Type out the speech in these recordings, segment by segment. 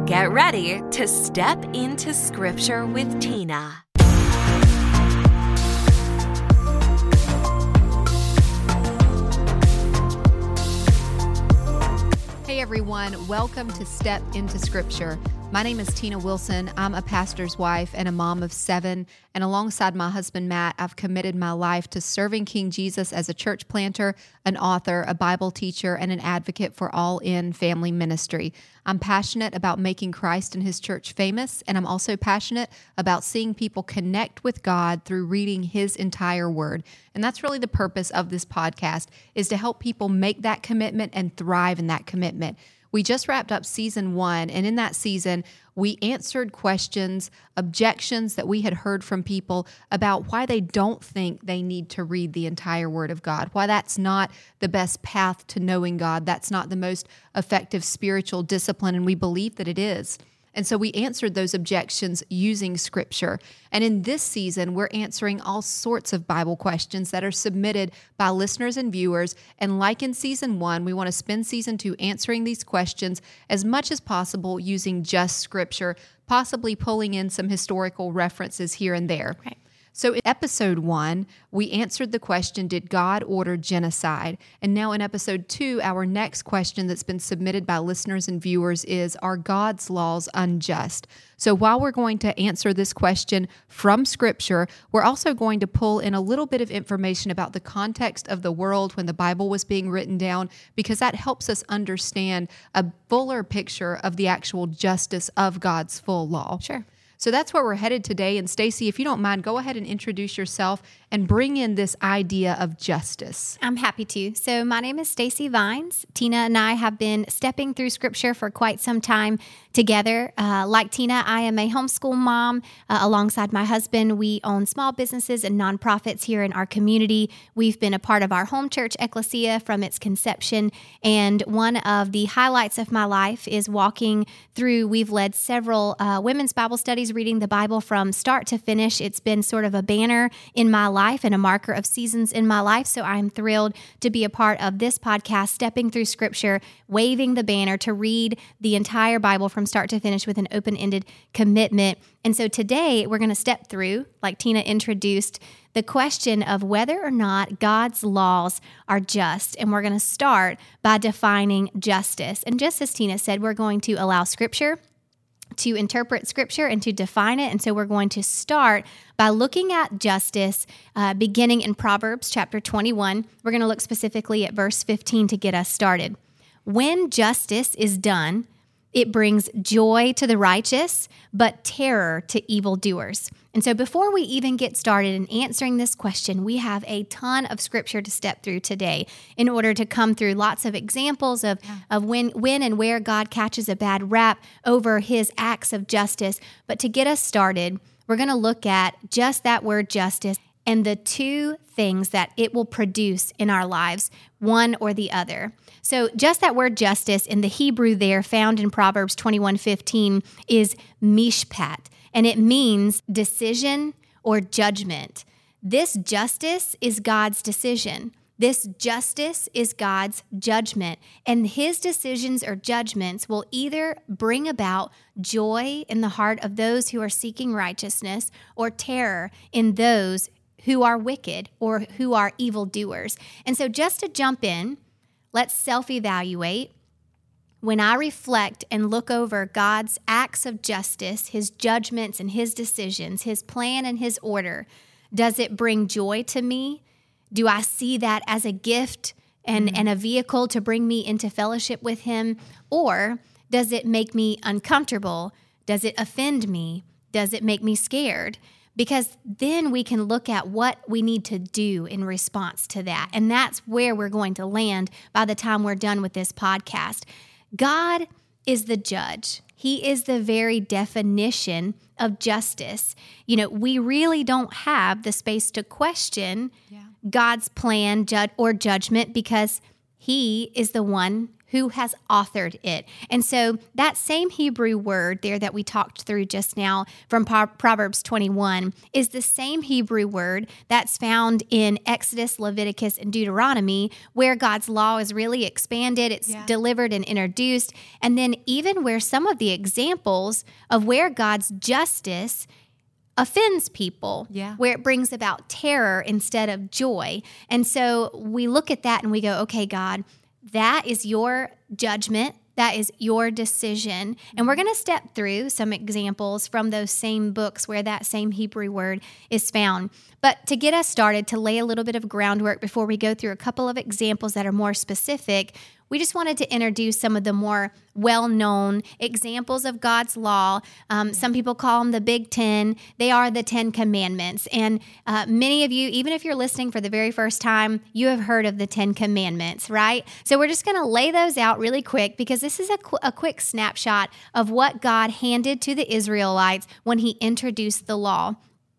Get ready to step into Scripture with Tina. Hey everyone, welcome to Step into Scripture. My name is Tina Wilson. I'm a pastor's wife and a mom of 7, and alongside my husband Matt, I've committed my life to serving King Jesus as a church planter, an author, a Bible teacher, and an advocate for all-in family ministry. I'm passionate about making Christ and His church famous, and I'm also passionate about seeing people connect with God through reading His entire Word. And that's really the purpose of this podcast, is to help people make that commitment and thrive in that commitment. We just wrapped up season 1, and in that season, we answered questions, objections that we had heard from people about why they don't think they need to read the entire Word of God, why that's not the best path to knowing God, that's not the most effective spiritual discipline, and we believe that it is. And so we answered those objections using Scripture. And in this season, we're answering all sorts of Bible questions that are submitted by listeners and viewers. And like in season 1, we want to spend season 2 answering these questions as much as possible using just Scripture, possibly pulling in some historical references here and there. Right. So in episode 1, we answered the question, did God order genocide? And now in episode 2, our next question that's been submitted by listeners and viewers is, are God's laws unjust? So while we're going to answer this question from Scripture, we're also going to pull in a little bit of information about the context of the world when the Bible was being written down, because that helps us understand a fuller picture of the actual justice of God's full law. Sure. So that's where we're headed today. And Stacy, if you don't mind, go ahead and introduce yourself and bring in this idea of justice. I'm happy to. So my name is Stacy Vines. Tina and I have been stepping through Scripture for quite some time together. Like Tina, I am a homeschool mom. Alongside my husband, we own small businesses and nonprofits here in our community. We've been a part of our home church, Ecclesia, from its conception. And one of the highlights of my life is walking through. We've led several women's Bible studies, reading the Bible from start to finish. It's been sort of a banner in my life and a marker of seasons in my life. So I'm thrilled to be a part of this podcast, stepping through Scripture, waving the banner to read the entire Bible from start to finish with an open-ended commitment. And so today we're going to step through, like Tina introduced, the question of whether or not God's laws are just. And we're going to start by defining justice. And just as Tina said, we're going to allow Scripture to interpret Scripture and to define it. And so we're going to start by looking at justice, beginning in Proverbs chapter 21. We're going to look specifically at verse 15 to get us started. When justice is done, it brings joy to the righteous, but terror to evildoers. And so before we even get started in answering this question, we have a ton of Scripture to step through today in order to come through lots of examples of when and where God catches a bad rap over His acts of justice. But to get us started, we're going to look at just that word justice and the two things that it will produce in our lives, one or the other. So just that word justice in the Hebrew there found in Proverbs 21:15 is mishpat, and it means decision or judgment. This justice is God's decision. This justice is God's judgment, and His decisions or judgments will either bring about joy in the heart of those who are seeking righteousness or terror in those who are wicked or who are evildoers. And so just to jump in, let's self-evaluate. When I reflect and look over God's acts of justice, His judgments and His decisions, His plan and His order, does it bring joy to me? Do I see that as a gift and a vehicle to bring me into fellowship with Him? Or does it make me uncomfortable? Does it offend me? Does it make me scared? Because then we can look at what we need to do in response to that. And that's where we're going to land by the time we're done with this podcast. God is the judge. He is the very definition of justice. You know, we really don't have the space to question God's plan or judgment because He is the one who has authored it. And so that same Hebrew word there that we talked through just now from Proverbs 21 is the same Hebrew word that's found in Exodus, Leviticus, and Deuteronomy, where God's law is really expanded, it's delivered and introduced, and then even where some of the examples of where God's justice offends people, where it brings about terror instead of joy. And so we look at that and we go, okay, God, that is your judgment. That is your decision. And we're going to step through some examples from those same books where that same Hebrew word is found. But to get us started, to lay a little bit of groundwork before we go through a couple of examples that are more specific, we just wanted to introduce some of the more well-known examples of God's law. Some people call them the Big Ten. They are the 10 Commandments. And many of you, even if you're listening for the very first time, you have heard of the 10 Commandments, right? So we're just going to lay those out really quick because this is a quick snapshot of what God handed to the Israelites when he introduced the law.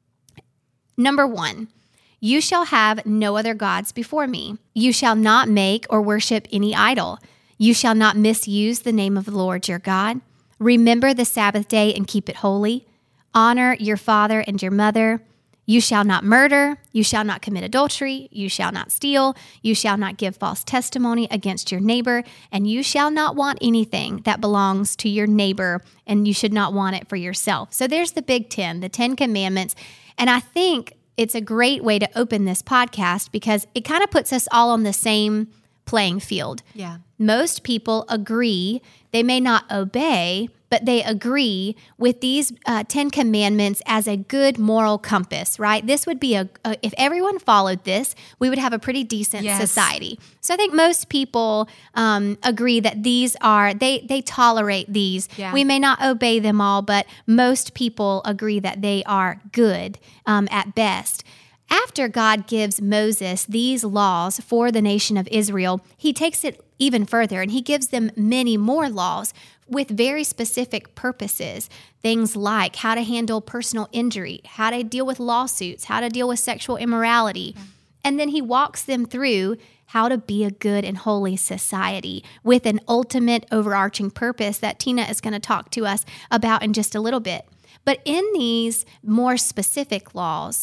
Number 1. You shall have no other gods before me. You shall not make or worship any idol. You shall not misuse the name of the Lord your God. Remember the Sabbath day and keep it holy. Honor your father and your mother. You shall not murder. You shall not commit adultery. You shall not steal. You shall not give false testimony against your neighbor. And you shall not want anything that belongs to your neighbor, and you should not want it for yourself. So there's the Big Ten, the 10 Commandments. And I think it's a great way to open this podcast because it kind of puts us all on the same playing field. Yeah. Most people agree. They may not obey, but they agree with these 10 Commandments as a good moral compass, right? This would be if everyone followed this, we would have a pretty decent society. So I think most people agree that these are, they tolerate these. Yeah. We may not obey them all, but most people agree that they are good at best. After God gives Moses these laws for the nation of Israel, he takes it even further and he gives them many more laws with very specific purposes. Things like how to handle personal injury, how to deal with lawsuits, how to deal with sexual immorality. Yeah. And then he walks them through how to be a good and holy society with an ultimate overarching purpose that Tina is going to talk to us about in just a little bit. But in these more specific laws,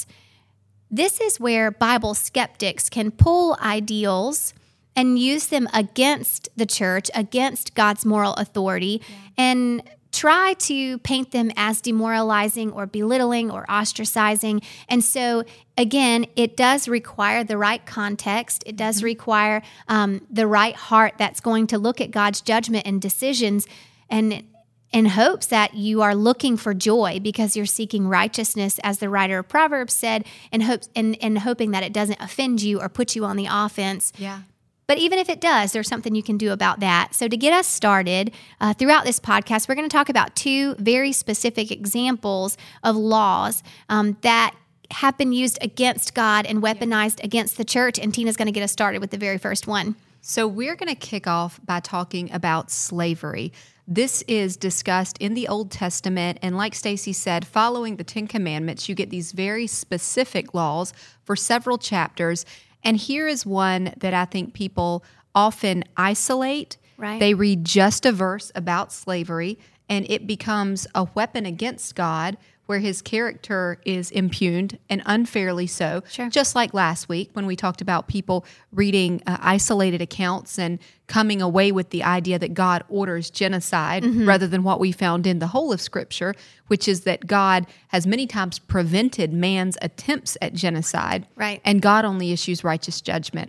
this is where Bible skeptics can pull ideals and use them against the church, against God's moral authority, and try to paint them as demoralizing or belittling or ostracizing. And so, again, it does require the right context. It does require the right heart that's going to look at God's judgment and decisions and in hopes that you are looking for joy because you're seeking righteousness, as the writer of Proverbs said, and hoping that it doesn't offend you or put you on the offense. Yeah. But even if it does, there's something you can do about that. So to get us started, throughout this podcast, we're going to talk about 2 very specific examples of laws that have been used against God and weaponized against the church. And Tina's going to get us started with the very first one. So we're going to kick off by talking about slavery. This is discussed in the Old Testament, and like Stacy said, following the 10 Commandments, you get these very specific laws for several chapters. And here is one that I think people often isolate. Right. They read just a verse about slavery, and it becomes a weapon against God where his character is impugned, and unfairly so. Sure. Just like last week when we talked about people reading isolated accounts and coming away with the idea that God orders genocide rather than what we found in the whole of Scripture, which is that God has many times prevented man's attempts at genocide, right? And God only issues righteous judgment.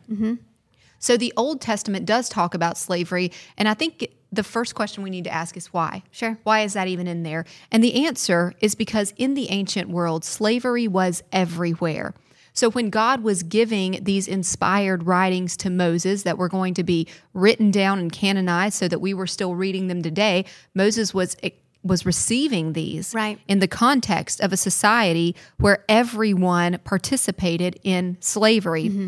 So the Old Testament does talk about slavery, and I think the first question we need to ask is why? Sure. Why is that even in there? And the answer is because in the ancient world, slavery was everywhere. So when God was giving these inspired writings to Moses that were going to be written down and canonized so that we were still reading them today, Moses was receiving these in the context of a society where everyone participated in slavery.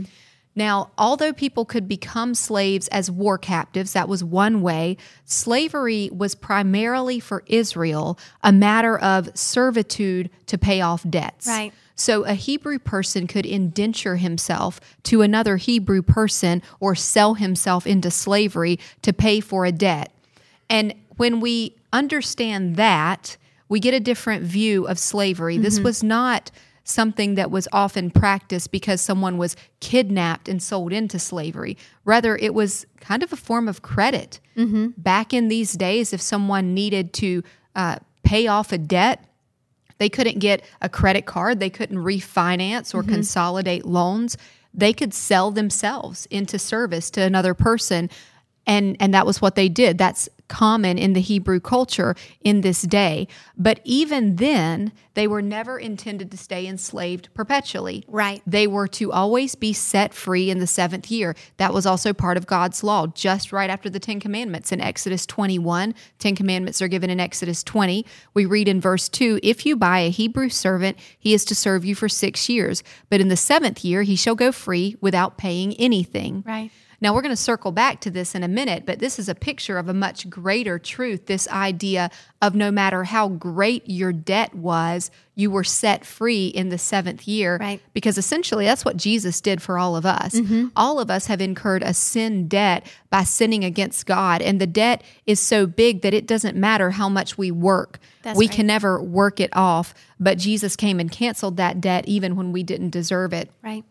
Now, although people could become slaves as war captives, that was one way, slavery was primarily for Israel a matter of servitude to pay off debts. Right. So a Hebrew person could indenture himself to another Hebrew person or sell himself into slavery to pay for a debt. And when we understand that, we get a different view of slavery. Mm-hmm. This was not something that was often practiced because someone was kidnapped and sold into slavery. Rather, it was kind of a form of credit. Mm-hmm. Back in these days, if someone needed to pay off a debt, they couldn't get a credit card, they couldn't refinance or consolidate loans. They could sell themselves into service to another person, and that was what they did. That's common in the Hebrew culture in this day. But even then, they were never intended to stay enslaved perpetually. Right. They were to always be set free in the 7th year. That was also part of God's law, just right after the 10 Commandments. In Exodus 21, 10 Commandments are given in Exodus 20. We read in verse 2, "If you buy a Hebrew servant, he is to serve you for 6 years. But in the 7th year, he shall go free without paying anything." Right. Now, we're going to circle back to this in a minute, but this is a picture of a much greater truth, this idea of no matter how great your debt was, you were set free in the 7th year. Right. Because essentially, that's what Jesus did for all of us. Mm-hmm. All of us have incurred a sin debt by sinning against God, and the debt is so big that it doesn't matter how much we work. We right. can never work it off, but Jesus came and canceled that debt even when we didn't deserve it. Right.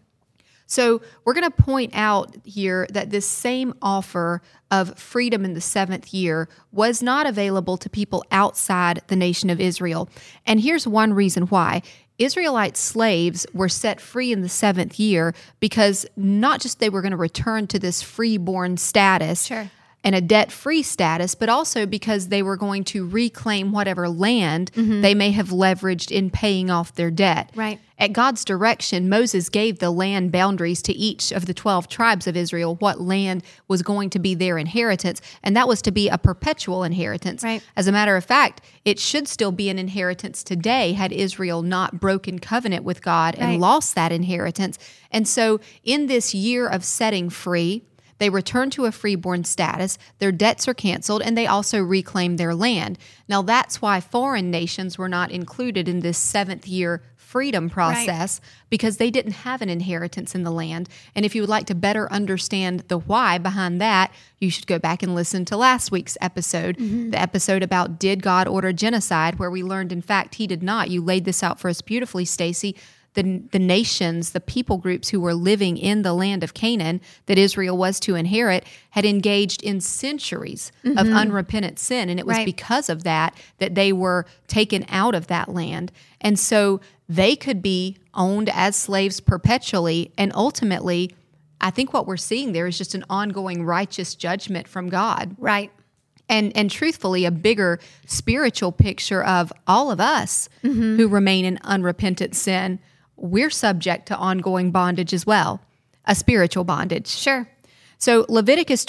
So we're going to point out here that this same offer of freedom in the 7th year was not available to people outside the nation of Israel. And here's one reason why. Israelite slaves were set free in the 7th year because not just they were going to return to this freeborn status, Sure. and a debt-free status, but also because they were going to reclaim whatever land they may have leveraged in paying off their debt. Right. At God's direction, Moses gave the land boundaries to each of the 12 tribes of Israel, what land was going to be their inheritance, and that was to be a perpetual inheritance. Right. As a matter of fact, it should still be an inheritance today had Israel not broken covenant with God and Right. lost that inheritance. And so in this year of setting free, they return to a freeborn status, their debts are canceled, and they also reclaim their land. Now, that's why foreign nations were not included in this 7th year freedom process, because they didn't have an inheritance in the land. And if you would like to better understand the why behind that, you should go back and listen to last week's episode, the episode about did God order genocide, where we learned, in fact, he did not. You laid this out for us beautifully, Stacy. The nations, the people groups who were living in the land of Canaan that Israel was to inherit had engaged in centuries of unrepentant sin. And it was Right. because of that they were taken out of that land. And so they could be owned as slaves perpetually. And ultimately, I think what we're seeing there is just an ongoing righteous judgment from God. Right. And truthfully, a bigger spiritual picture of all of us who remain in unrepentant sin. We're subject to ongoing bondage as well, a spiritual bondage. Sure. So Leviticus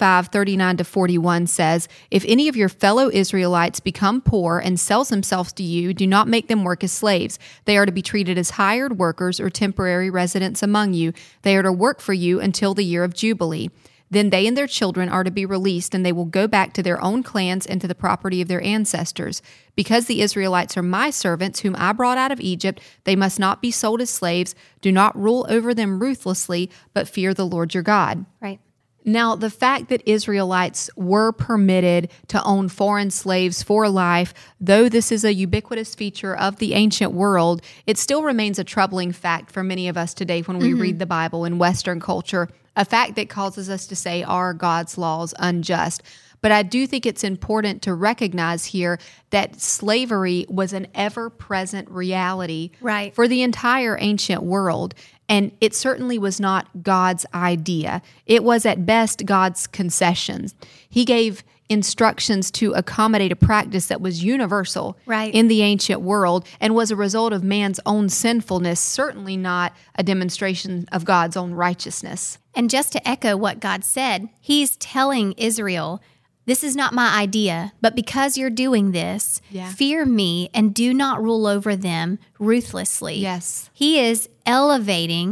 25:39-41 says, "If any of your fellow Israelites become poor and sells themselves to you, do not make them work as slaves. They are to be treated as hired workers or temporary residents among you. They are to work for you until the year of Jubilee. Then they and their children are to be released, and they will go back to their own clans and to the property of their ancestors. Because the Israelites are my servants, whom I brought out of Egypt, they must not be sold as slaves. Do not rule over them ruthlessly, but fear the Lord your God." Right. Now, the fact that Israelites were permitted to own foreign slaves for life, though this is a ubiquitous feature of the ancient world, it still remains a troubling fact for many of us today when we read the Bible in Western culture, a fact that causes us to say, are God's laws unjust? But I do think it's important to recognize here that slavery was an ever-present reality Right. for the entire ancient world. And it certainly was not God's idea. It was at best God's concessions. He gave instructions to accommodate a practice that was universal Right. in the ancient world and was a result of man's own sinfulness, certainly not a demonstration of God's own righteousness. And just to echo what God said, he's telling Israel, this is not my idea, but because you're doing this, Yeah. fear me and do not rule over them ruthlessly. Yes. He is elevating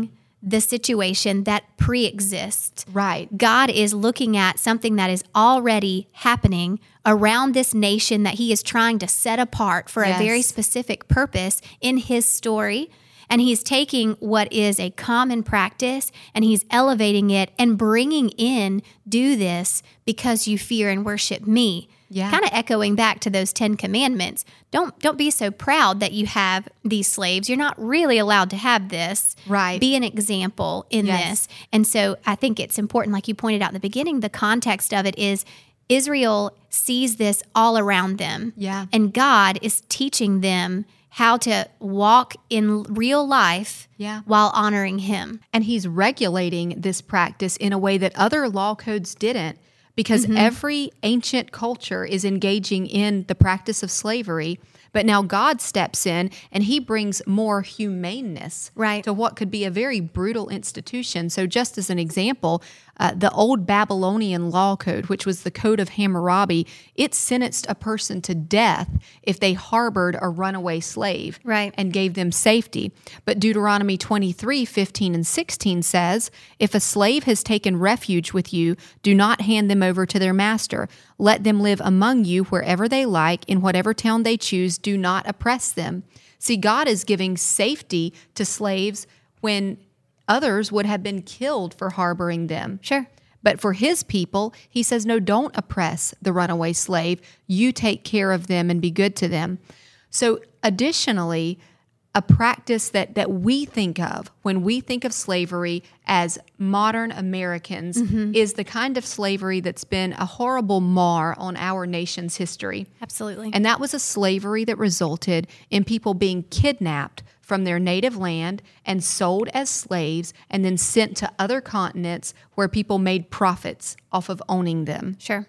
the situation that pre-exists. Right. God is looking at something that is already happening around this nation that he is trying to set apart for a very specific purpose in his story. And he's taking what is a common practice and he's elevating it and bringing in, do this because you fear and worship me. Yeah. Kind of echoing back to those 10 commandments. Don't be so proud that you have these slaves. You're not really allowed to have this. Right. Be an example in this. And so I think it's important, like you pointed out in the beginning, the context of it is Israel sees this all around them. Yeah. And God is teaching them how to walk in real life while honoring him. And he's regulating this practice in a way that other law codes didn't, because every ancient culture is engaging in the practice of slavery. But now God steps in and he brings more humaneness to what could be a very brutal institution. So just as an example, the old Babylonian law code, which was the Code of Hammurabi, it sentenced a person to death if they harbored a runaway slave and gave them safety. But Deuteronomy 23:15 and 16 says, if a slave has taken refuge with you, do not hand them over to their master. Let them live among you wherever they like, in whatever town they choose. Do not oppress them. See, God is giving safety to slaves when others would have been killed for harboring them. Sure. But for his people, he says, no, don't oppress the runaway slave. You take care of them and be good to them. So additionally, a practice that we think of when we think of slavery as modern Americans is the kind of slavery that's been a horrible mar on our nation's history. Absolutely. And that was a slavery that resulted in people being kidnapped from their native land and sold as slaves and then sent to other continents where people made profits off of owning them. Sure.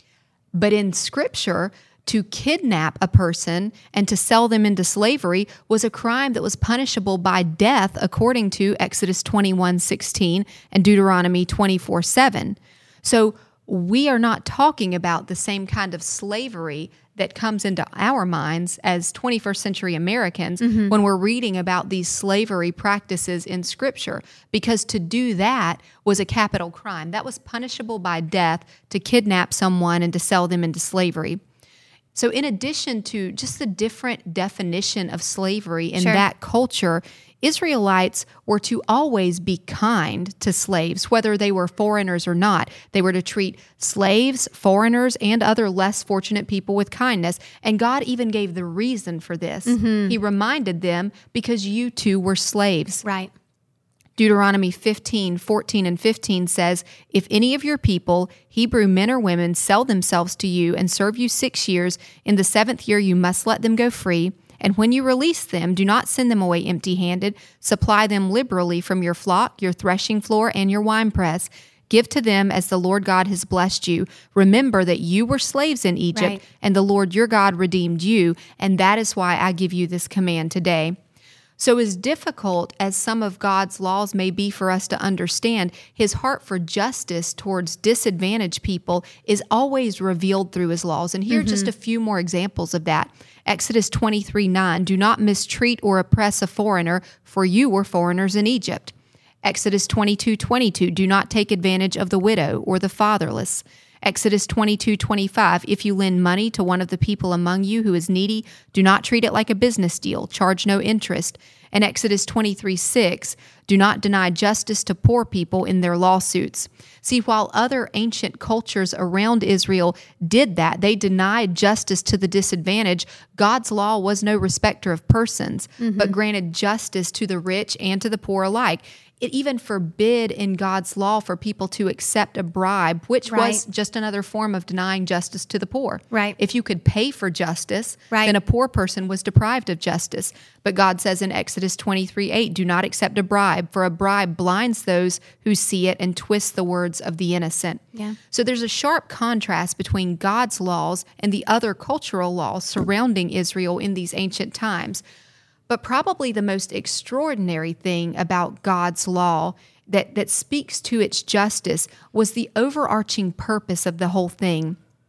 But in Scripture, to kidnap a person and to sell them into slavery was a crime that was punishable by death according to Exodus 21:16 and Deuteronomy 24:7. So we are not talking about the same kind of slavery that comes into our minds as 21st century Americans when we're reading about these slavery practices in Scripture, because to do that was a capital crime. That was punishable by death, to kidnap someone and to sell them into slavery. So in addition to just the different definition of slavery in that culture, Israelites were to always be kind to slaves, whether they were foreigners or not. They were to treat slaves, foreigners, and other less fortunate people with kindness. And God even gave the reason for this. He reminded them, because you too were slaves. Right. Deuteronomy 15:14 and 15 says, if any of your people, Hebrew men or women, sell themselves to you and serve you 6 years, in the 7th year you must let them go free. And when you release them, do not send them away empty-handed. Supply them liberally from your flock, your threshing floor, and your winepress. Give to them as the Lord God has blessed you. Remember that you were slaves in Egypt, and the Lord your God redeemed you, and that is why I give you this command today. So as difficult as some of God's laws may be for us to understand, his heart for justice towards disadvantaged people is always revealed through his laws. And here are just a few more examples of that. Exodus 23:9, do not mistreat or oppress a foreigner, for you were foreigners in Egypt. Exodus 22:22, do not take advantage of the widow or the fatherless. Exodus 22:25, if you lend money to one of the people among you who is needy, do not treat it like a business deal, charge no interest. And Exodus 23:6, do not deny justice to poor people in their lawsuits. See, while other ancient cultures around Israel did that, they denied justice to the disadvantaged, God's law was no respecter of persons, but granted justice to the rich and to the poor alike. It even forbid in God's law for people to accept a bribe, which was just another form of denying justice to the poor. Right. If you could pay for justice, then a poor person was deprived of justice. But God says in Exodus 23:8, do not accept a bribe, for a bribe blinds those who see it and twists the words of the innocent. Yeah. So there's a sharp contrast between God's laws and the other cultural laws surrounding Israel in these ancient times. But probably the most extraordinary thing about God's law that speaks to its justice was the overarching purpose of the whole thing.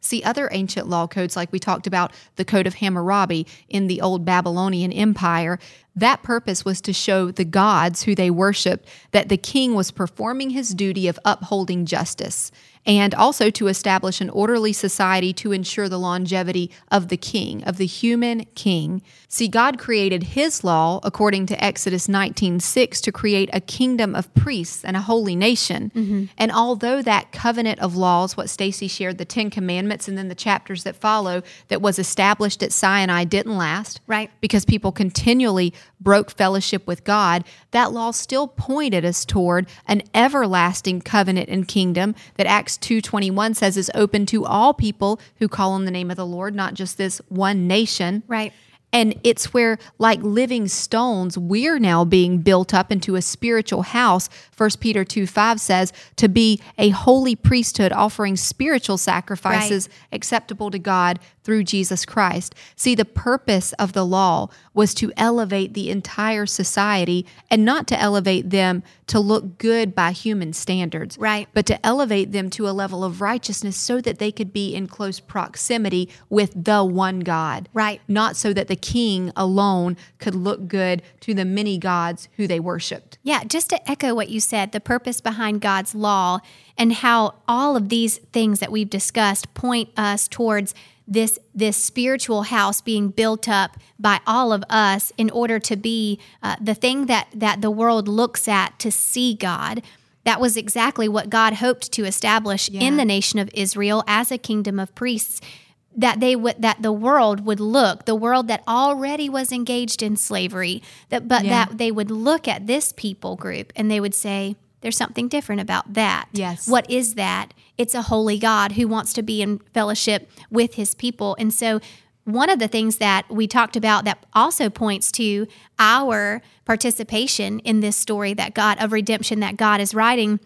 See, other ancient law codes, like we talked about the Code of Hammurabi in the old Babylonian Empire, that purpose was to show the gods who they worshiped that the king was performing his duty of upholding justice, and also to establish an orderly society to ensure the longevity of the king, of the human king. See, God created his law, according to Exodus 19:6, to create a kingdom of priests and a holy nation. Mm-hmm. And although that covenant of laws, what Stacy shared, the 10 Commandments, and then the chapters that follow, that was established at Sinai didn't last. Right. Because people continually broke fellowship with God, that law still pointed us toward an everlasting covenant and kingdom that Acts 2:21 says is open to all people who call on the name of the Lord, not just this one nation. Right. And it's where, like living stones, we're now being built up into a spiritual house. 1 Peter 2:5 says to be a holy priesthood, offering spiritual sacrifices acceptable to God through Jesus Christ. See, the purpose of the law was to elevate the entire society, and not to elevate them to look good by human standards, right, but to elevate them to a level of righteousness so that they could be in close proximity with the one God. Right. Not so that the king alone could look good to the many gods who they worshiped. Yeah, just to echo what you said, the purpose behind God's law and how all of these things that we've discussed point us towards this spiritual house being built up by all of us in order to be the thing that the world looks at to see God. That was exactly what God hoped to establish in the nation of Israel as a kingdom of priests. That the world would look, the world that already was engaged in slavery, that they would look at this people group and they would say, there's something different about that. Yes. What is that? It's a holy God who wants to be in fellowship with his people. And so one of the things that we talked about that also points to our participation in this story of redemption that God is writing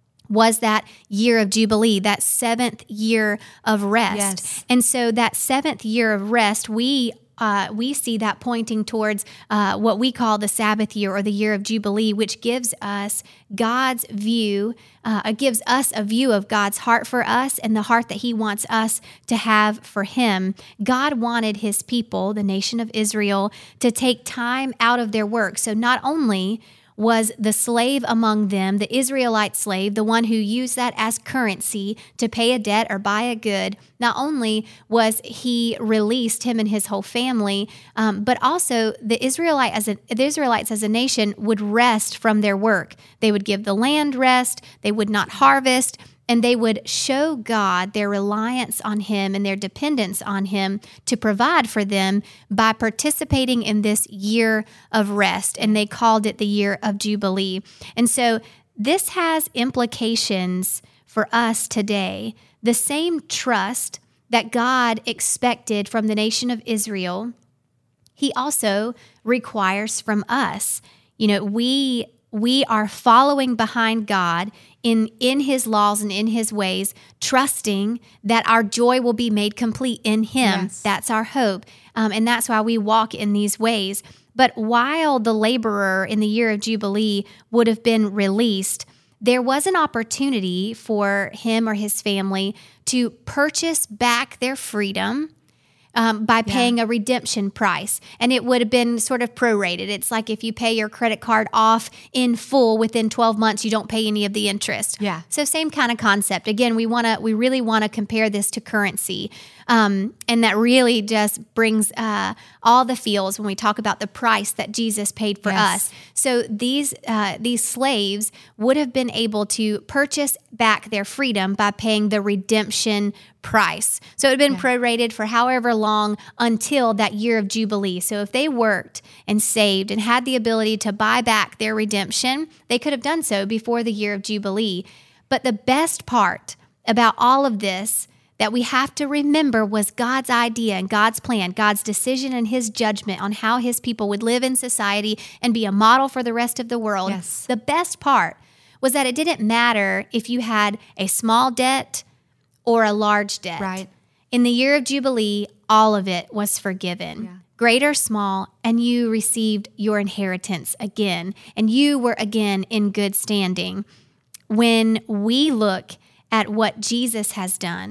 was that year of Jubilee, that 7th year of rest. Yes. And so that 7th year of rest, we see that pointing towards what we call the Sabbath year or the year of Jubilee, which gives us God's view, gives us a view of God's heart for us and the heart that he wants us to have for him. God wanted his people, the nation of Israel, to take time out of their work. So not only was the slave among them, the Israelite slave, the one who used that as currency to pay a debt or buy a good, not only was he released, him and his whole family, but also the Israelites as a nation would rest from their work. They would give the land rest, they would not harvest, and they would show God their reliance on him and their dependence on him to provide for them by participating in this year of rest. And they called it the year of Jubilee. And so this has implications for us today. The same trust that God expected from the nation of Israel, he also requires from us. You know, we are following behind God in his laws and in his ways, trusting that our joy will be made complete in him. Yes. That's our hope. And that's why we walk in these ways. But while the laborer in the year of Jubilee would have been released, there was an opportunity for him or his family to purchase back their freedom by paying a redemption price. And it would have been sort of prorated. It's like if you pay your credit card off in full within 12 months, you don't pay any of the interest. Yeah. So same kind of concept. Again, we really want to compare this to currency. And that really just brings all the feels when we talk about the price that Jesus paid for us. So these slaves would have been able to purchase back their freedom by paying the redemption price. So it had been prorated for however long until that year of Jubilee. So if they worked and saved and had the ability to buy back their redemption, they could have done so before the year of Jubilee. But the best part about all of this that we have to remember was God's idea and God's plan, God's decision and his judgment on how his people would live in society and be a model for the rest of the world. Yes. The best part was that it didn't matter if you had a small debt or a large debt. Right. In the year of Jubilee, all of it was forgiven. Great or small, and you received your inheritance again, and you were again in good standing. When we look at what Jesus has done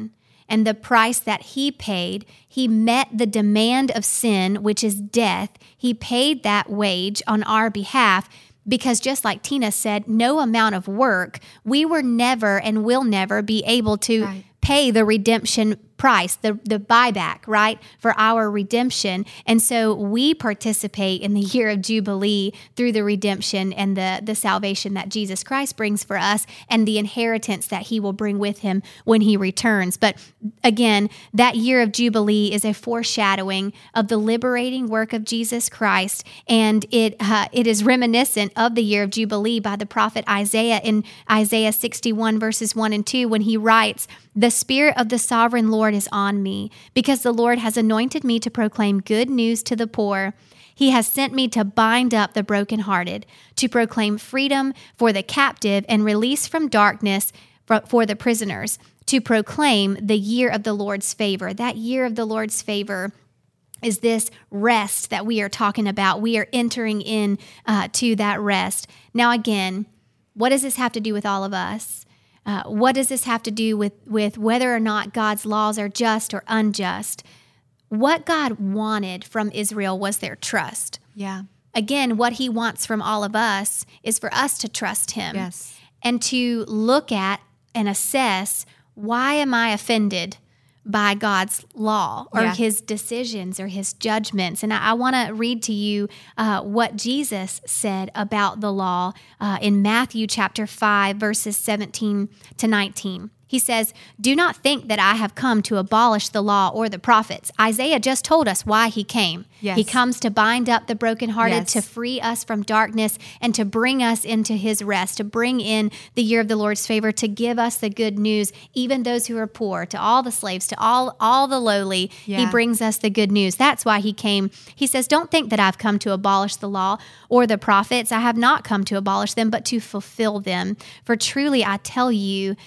and the price that he paid. He met the demand of sin, which is death. He paid that wage on our behalf because, just like Tina said, no amount of work, we were never and will never be able to pay the redemption price, the buyback, right, for our redemption. And so we participate in the year of Jubilee through the redemption and the salvation that Jesus Christ brings for us and the inheritance that he will bring with him when he returns. But again, that year of Jubilee is a foreshadowing of the liberating work of Jesus Christ, and it is reminiscent of the year of Jubilee by the prophet Isaiah in Isaiah 61 verses 1 and 2 when he writes, "The Spirit of the Sovereign Lord is on me, because the Lord has anointed me to proclaim good news to the poor. He has sent me to bind up the brokenhearted, to proclaim freedom for the captive and release from darkness for the prisoners, to proclaim the year of the Lord's favor." That year of the Lord's favor is this rest that we are talking about. We are entering in to that rest. Now, again, what does this have to do with all of us? What does this have to do with whether or not God's laws are just or unjust? What God wanted from Israel was their trust. Yeah. Again, what he wants from all of us is for us to trust him. Yes. And to look at and assess, why am I offended by God's law or his decisions or his judgments? And I want to read to you what Jesus said about the law in Matthew chapter 5, verses 17 to 19. He says, "Do not think that I have come to abolish the law or the prophets." Isaiah just told us why he came. Yes. He comes to bind up the brokenhearted, Yes. to free us from darkness, and to bring us into his rest, to bring in the year of the Lord's favor, to give us the good news, even those who are poor, to all the slaves, to all the lowly. Yeah. He brings us the good news. That's why he came. He says, "Don't think that I've come to abolish the law or the prophets. I have not come to abolish them, but to fulfill them. For truly I tell you,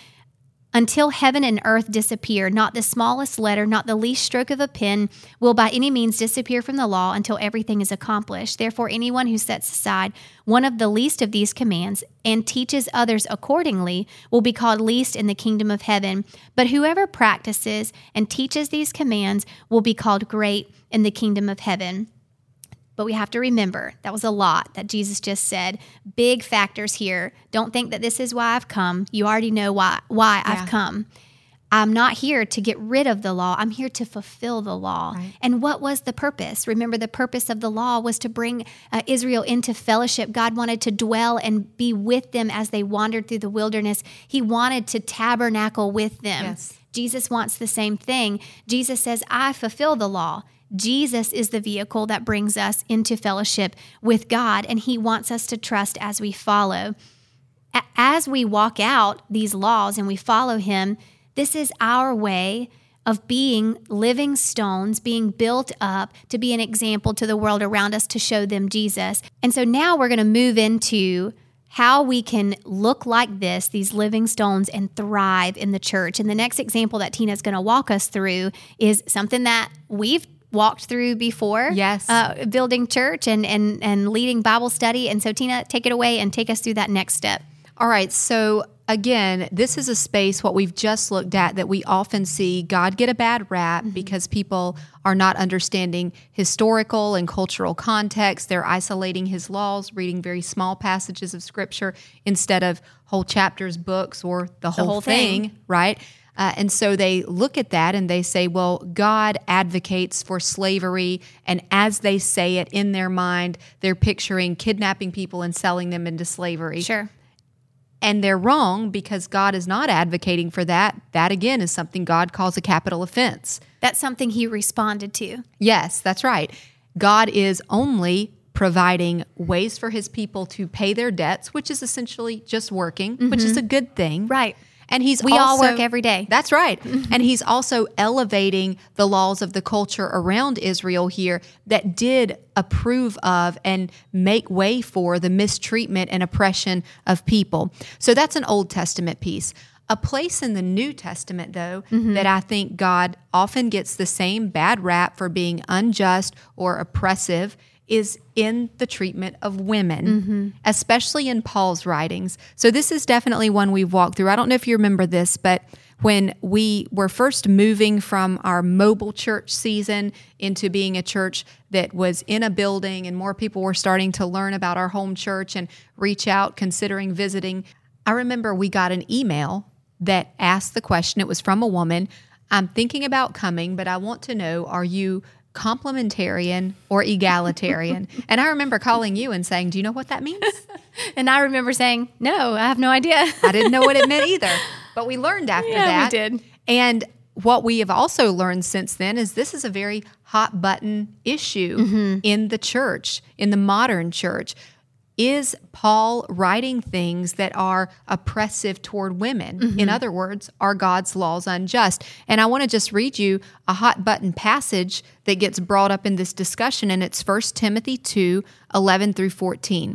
until heaven and earth disappear, not the smallest letter, not the least stroke of a pen will by any means disappear from the law until everything is accomplished. Therefore, anyone who sets aside one of the least of these commands and teaches others accordingly will be called least in the kingdom of heaven. But whoever practices and teaches these commands will be called great in the kingdom of heaven." But we have to remember, that was a lot that Jesus just said. Big factors here. Don't think that this is why I've come. You already know why I've come. I'm not here to get rid of the law. I'm here to fulfill the law. Right. And what was the purpose? Remember, the purpose of the law was to bring Israel into fellowship. God wanted to dwell and be with them as they wandered through the wilderness. He wanted to tabernacle with them. Yes. Jesus wants the same thing. Jesus says, "I fulfill the law." Jesus is the vehicle that brings us into fellowship with God, and he wants us to trust as we follow. As we walk out these laws and we follow him, this is our way of being living stones, being built up to be an example to the world around us, to show them Jesus. And so now we're going to move into how we can look like this, these living stones, and thrive in the church. And the next example that Tina's going to walk us through is something that we've walked through before. Yes. Building church and leading Bible study. And so, Tina, take it away and take us through that next step. All right. So again, this is a space, what we've just looked at, that we often see God get a bad rap because people are not understanding historical and cultural context. They're isolating his laws, reading very small passages of scripture instead of whole chapters, books, or the whole thing, right? And so they look at that and they say, well, God advocates for slavery. And as they say it in their mind, they're picturing kidnapping people and selling them into slavery. Sure. And they're wrong, because God is not advocating for that. That, again, is something God calls a capital offense. That's something he responded to. Yes, that's right. God is only providing ways for his people to pay their debts, which is essentially just working, which is a good thing. Right. And We all work every day. That's right. And he's also elevating the laws of the culture around Israel here that did approve of and make way for the mistreatment and oppression of people. So that's an Old Testament piece. A place in the New Testament, though, that I think God often gets the same bad rap for being unjust or oppressive is in the treatment of women, especially in Paul's writings. So this is definitely one we've walked through. I don't know if you remember this, but when we were first moving from our mobile church season into being a church that was in a building and more people were starting to learn about our home church and reach out considering visiting, I remember we got an email that asked the question. It was from a woman. I'm thinking about coming, but I want to know, are you complementarian or egalitarian? And I remember calling you and saying, do you know what that means? And I remember saying, no, I have no idea. I didn't know what it meant either, but we learned after that. Yeah, we did. And what we have also learned since then is this is a very hot button issue in the church, in the modern church. Is Paul writing things that are oppressive toward women? In other words, are God's laws unjust? And I want to just read you a hot button passage that gets brought up in this discussion, and it's 1 Timothy 2:11 through 14.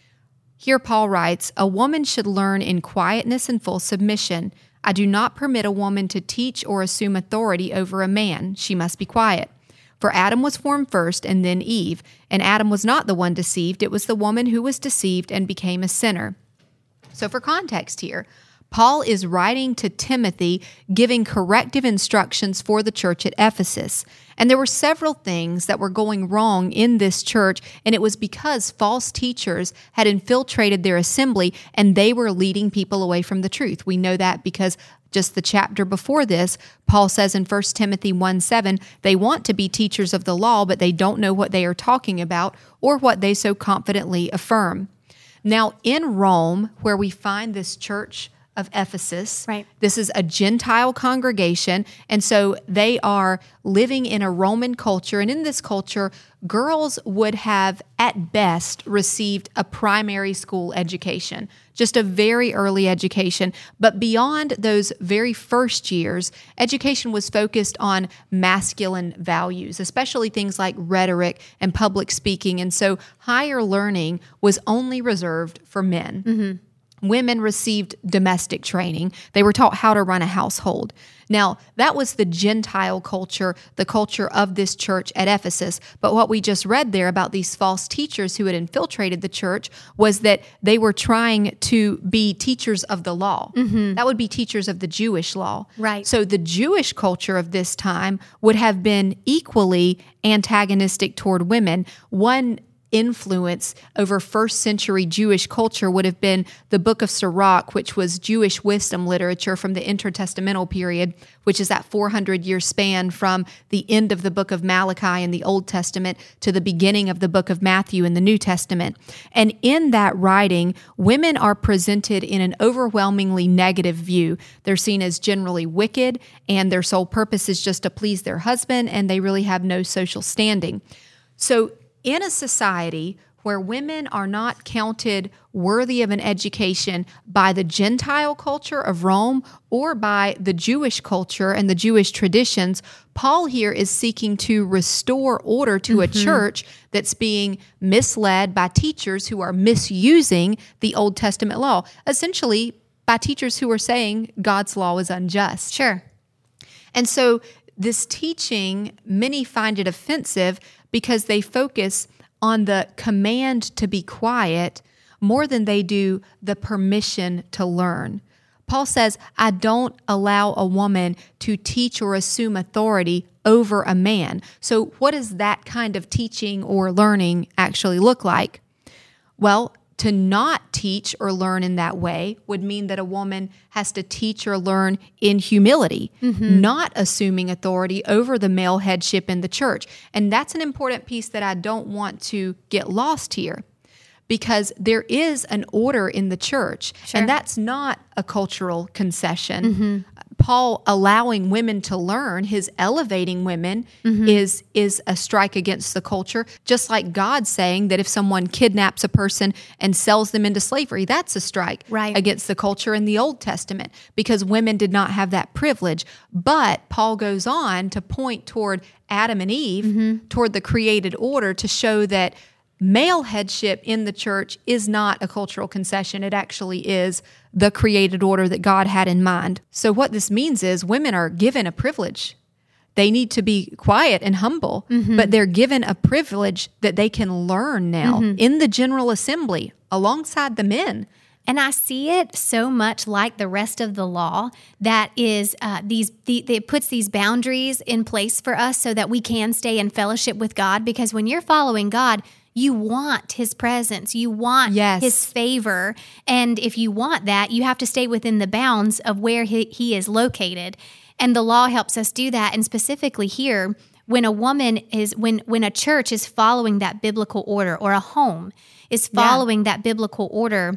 Here Paul writes, "A woman should learn in quietness and full submission. I do not permit a woman to teach or assume authority over a man. She must be quiet. For Adam was formed first and then Eve, and Adam was not the one deceived. It was the woman who was deceived and became a sinner." So for context here, Paul is writing to Timothy, giving corrective instructions for the church at Ephesus. And there were several things that were going wrong in this church, and it was because false teachers had infiltrated their assembly and they were leading people away from the truth. We know that because just the chapter before this, Paul says in 1 Timothy 1:7, they want to be teachers of the law, but they don't know what they are talking about or what they so confidently affirm. Now, in Rome, where we find this church of Ephesus, right. This is a Gentile congregation, and so they are living in a Roman culture, and in this culture, girls would have, at best, received a primary school education, just a very early education. But beyond those very first years, education was focused on masculine values, especially things like rhetoric and public speaking, and so higher learning was only reserved for men. Women received domestic training. They were taught how to run a household. Now, that was the Gentile culture, the culture of this church at Ephesus. But what we just read there about these false teachers who had infiltrated the church was that they were trying to be teachers of the law. That would be teachers of the Jewish law. Right. So the Jewish culture of this time would have been equally antagonistic toward women. One influence over first century Jewish culture would have been the Book of Sirach, which was Jewish wisdom literature from the intertestamental period, which is that 400-year span from the end of the book of Malachi in the Old Testament to the beginning of the book of Matthew in the New Testament. And in that writing, women are presented in an overwhelmingly negative view. They're seen as generally wicked, and their sole purpose is just to please their husband, and they really have no social standing. So in a society where women are not counted worthy of an education by the Gentile culture of Rome or by the Jewish culture and the Jewish traditions, Paul here is seeking to restore order to a church that's being misled by teachers who are misusing the Old Testament law, essentially by teachers who are saying God's law is unjust. Sure. And so this teaching, many find it offensive because they focus on the command to be quiet more than they do the permission to learn. Paul says, I don't allow a woman to teach or assume authority over a man. So what does that kind of teaching or learning actually look like? Well, to not teach or learn in that way would mean that a woman has to teach or learn in humility, not assuming authority over the male headship in the church. And that's an important piece that I don't want to get lost here, because there is an order in the church, and that's not a cultural concession. Paul allowing women to learn, his elevating women, is a strike against the culture, just like God saying that if someone kidnaps a person and sells them into slavery, that's a strike against the culture in the Old Testament, because women did not have that privilege. But Paul goes on to point toward Adam and Eve, toward the created order, to show that male headship in the church is not a cultural concession. It actually is the created order that God had in mind. So what this means is women are given a privilege. They need to be quiet and humble, but they're given a privilege that they can learn now in the general assembly alongside the men. And I see it so much like the rest of the law that is it puts these boundaries in place for us so that we can stay in fellowship with God. Because when you're following God, you want His presence. You want His favor. And if you want that, you have to stay within the bounds of where He is located. And the law helps us do that. And specifically here, when a church is following that biblical order, or a home is following that biblical order,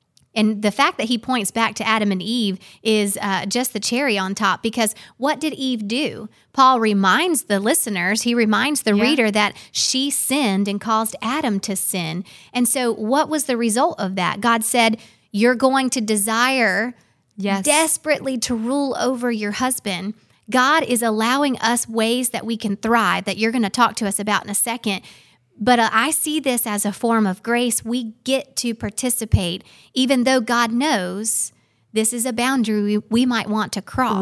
and the fact that he points back to Adam and Eve is just the cherry on top, because what did Eve do? Paul reminds the listeners, he reminds the reader that she sinned and caused Adam to sin. And so what was the result of that? God said, you're going to desire desperately to rule over your husband. God is allowing us ways that we can thrive, that you're going to talk to us about in a second. But I see this as a form of grace. We get to participate, even though God knows this is a boundary we might want to cross.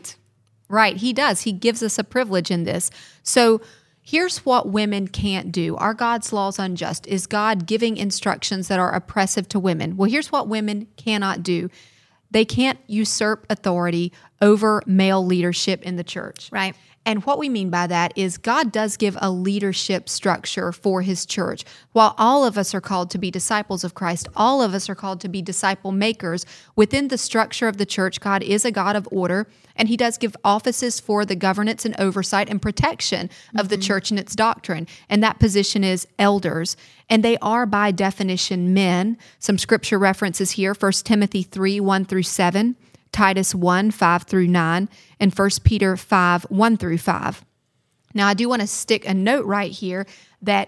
Right. He does. He gives us a privilege in this. So here's what women can't do. Are God's laws unjust? Is God giving instructions that are oppressive to women? Well, here's what women cannot do. They can't usurp authority over male leadership in the church. Right. And what we mean by that is God does give a leadership structure for His church. While all of us are called to be disciples of Christ, all of us are called to be disciple makers. Within the structure of the church, God is a God of order, and He does give offices for the governance and oversight and protection of the church and its doctrine. And that position is elders. And they are by definition men. Some scripture references here, 1 Timothy 3, 1 through 7. Titus 1, 5 through 9, and 1 Peter 5, 1 through 5. Now, I do want to stick a note right here that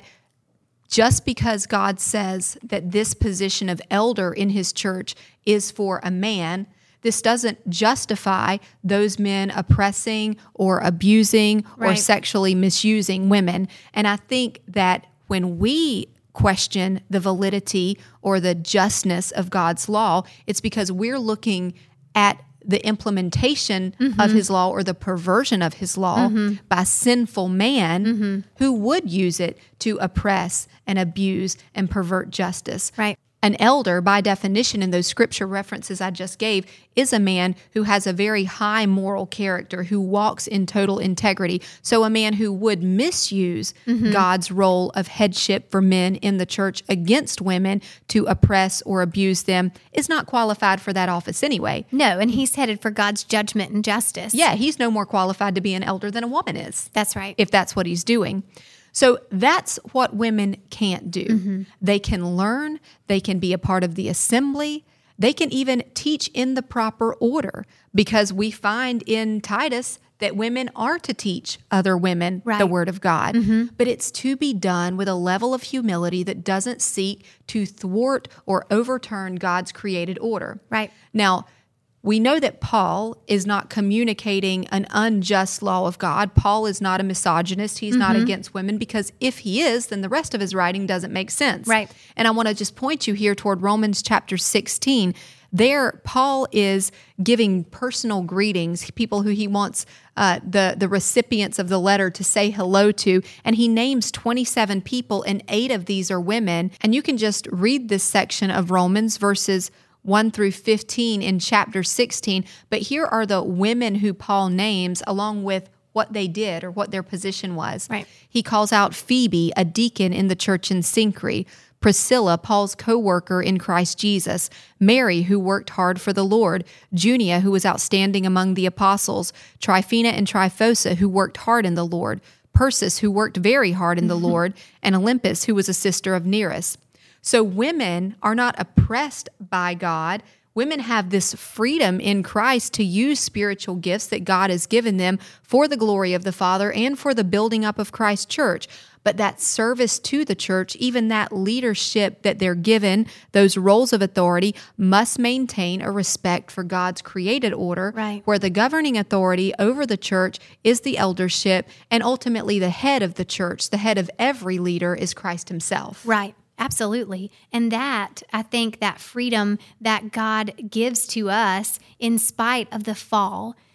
just because God says that this position of elder in His church is for a man, this doesn't justify those men oppressing or abusing or sexually misusing women. And I think that when we question the validity or the justness of God's law, it's because we're looking at the implementation of His law, or the perversion of His law by sinful man who would use it to oppress and abuse and pervert justice. Right. An elder, by definition, in those scripture references I just gave, is a man who has a very high moral character, who walks in total integrity. So a man who would misuse God's role of headship for men in the church against women to oppress or abuse them is not qualified for that office anyway. No, and he's headed for God's judgment and justice. Yeah, he's no more qualified to be an elder than a woman is. That's right. If that's what he's doing. So that's what women can't do. They can learn, they can be a part of the assembly, they can even teach in the proper order, because we find in Titus that women are to teach other women the Word of God. But it's to be done with a level of humility that doesn't seek to thwart or overturn God's created order. Right. Now, we know that Paul is not communicating an unjust law of God. Paul is not a misogynist. He's not against women, because if he is, then the rest of his writing doesn't make sense. Right. And I want to just point you here toward Romans chapter 16. There, Paul is giving personal greetings, people who he wants the recipients of the letter to say hello to, and he names 27 people, and 8 of these are women. And you can just read this section of Romans, verses 1 through 15 in chapter 16. But here are the women who Paul names, along with what they did or what their position was. Right. He calls out Phoebe, a deacon in the church in Cenchreae, Priscilla, Paul's co-worker in Christ Jesus, Mary, who worked hard for the Lord, Junia, who was outstanding among the apostles, Tryphena and Tryphosa, who worked hard in the Lord, Persis, who worked very hard in the Lord, and Olympus, who was a sister of Nereus. So women are not oppressed by God. Women have this freedom in Christ to use spiritual gifts that God has given them for the glory of the Father and for the building up of Christ's church. But that service to the church, even that leadership that they're given, those roles of authority, must maintain a respect for God's created order, where the governing authority over the church is the eldership, and ultimately the head of the church, the head of every leader, is Christ Himself. Right. Absolutely. And that, I think, that freedom that God gives to us in spite of the fall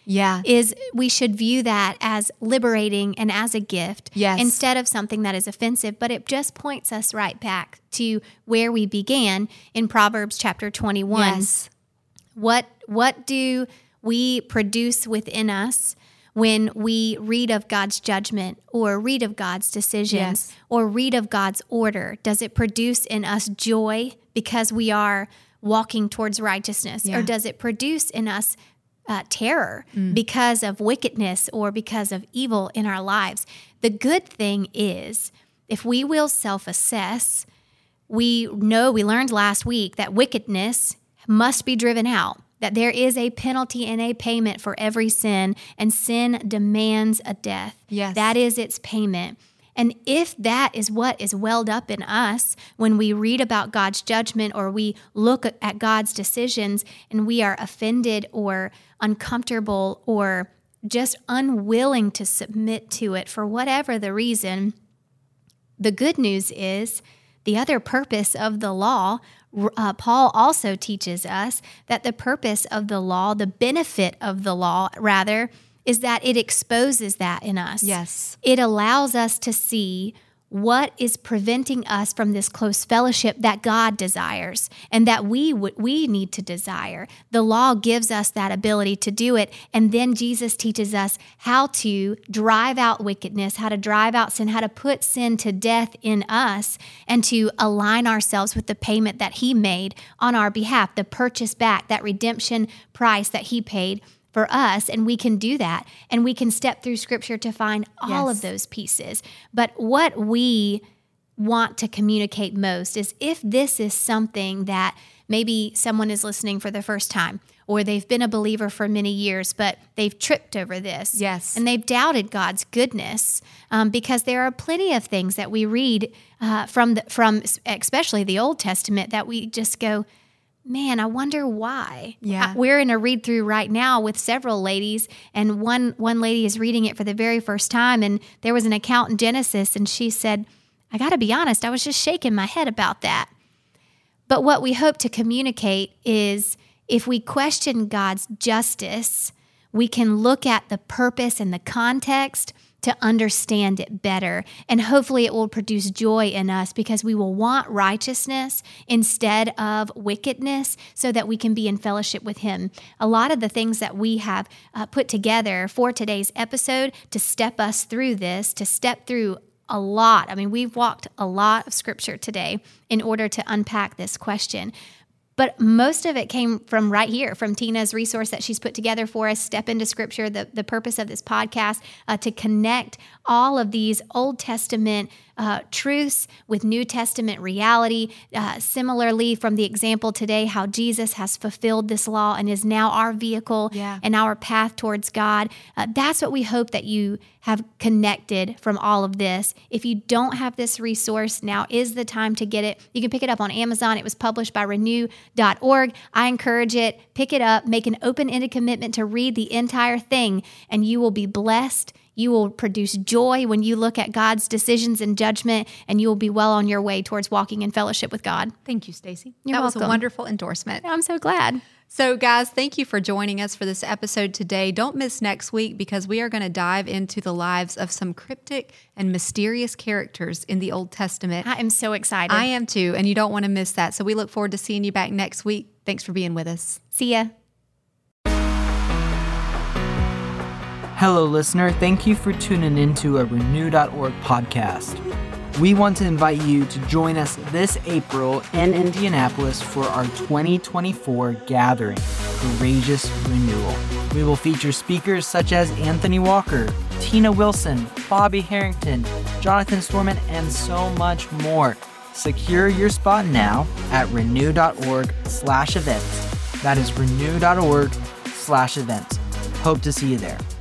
is we should view that as liberating and as a gift instead of something that is offensive. But it just points us right back to where we began in Proverbs chapter 21. Yes. What do we produce within us when we read of God's judgment or read of God's decisions or read of God's order? Does it produce in us joy because we are walking towards righteousness? Or does it produce in us terror because of wickedness or because of evil in our lives? The good thing is, if we will self-assess, we learned last week that wickedness must be driven out, that there is a penalty and a payment for every sin, and sin demands a death. Yes. That is its payment. And if that is what is welled up in us when we read about God's judgment or we look at God's decisions and we are offended or uncomfortable or just unwilling to submit to it for whatever the reason, the good news is the other purpose of the law, Paul also teaches us that the purpose of the law, the benefit of the law, rather, is that it exposes that in us. Yes. It allows us to see what is preventing us from this close fellowship that God desires and that we need to desire. The law gives us that ability to do it, and then Jesus teaches us how to drive out wickedness, how to drive out sin, how to put sin to death in us, and to align ourselves with the payment that He made on our behalf, the purchase back, that redemption price that He paid for us. And we can do that, and we can step through Scripture to find all of those pieces. But what we want to communicate most is, if this is something that maybe someone is listening for the first time, or they've been a believer for many years, but they've tripped over this. Yes. And they've doubted God's goodness, because there are plenty of things that we read from especially the Old Testament that we just go, man, I wonder why. Yeah. We're in a read through right now with several ladies, and one lady is reading it for the very first time, and there was an account in Genesis, and she said, I got to be honest, I was just shaking my head about that. But what we hope to communicate is, if we question God's justice, we can look at the purpose and the context to understand it better. And hopefully it will produce joy in us, because we will want righteousness instead of wickedness, so that we can be in fellowship with Him. A lot of the things that we have put together for today's episode to step us through this, to step through a lot. I mean, we've walked a lot of Scripture today in order to unpack this question. But most of it came from right here, from Tina's resource that she's put together for us, Step Into Scripture, the purpose of this podcast, to connect all of these Old Testament truths with New Testament reality. Similarly, from the example today, how Jesus has fulfilled this law and is now our vehicle and our path towards God. That's what we hope that you have connected from all of this. If you don't have this resource, now is the time to get it. You can pick it up on Amazon. It was published by renew.org. I encourage it. Pick it up. Make an open-ended commitment to read the entire thing, and you will be blessed. You will produce joy when you look at God's decisions and judgment, and you will be well on your way towards walking in fellowship with God. Thank you, Stacy. You're That welcome. was a wonderful endorsement. I'm so glad. So, guys, thank you for joining us for this episode today. Don't miss next week, because we are going to dive into the lives of some cryptic and mysterious characters in the Old Testament. I am so excited. I am too, and you don't want to miss that. So we look forward to seeing you back next week. Thanks for being with us. See ya. Hello, listener. Thank you for tuning into a Renew.org podcast. We want to invite you to join us this April in Indianapolis for our 2024 gathering, Courageous Renewal. We will feature speakers such as Anthony Walker, Tina Wilson, Bobby Harrington, Jonathan Storman, and so much more. Secure your spot now at renew.org/events. That is renew.org/events. Hope to see you there.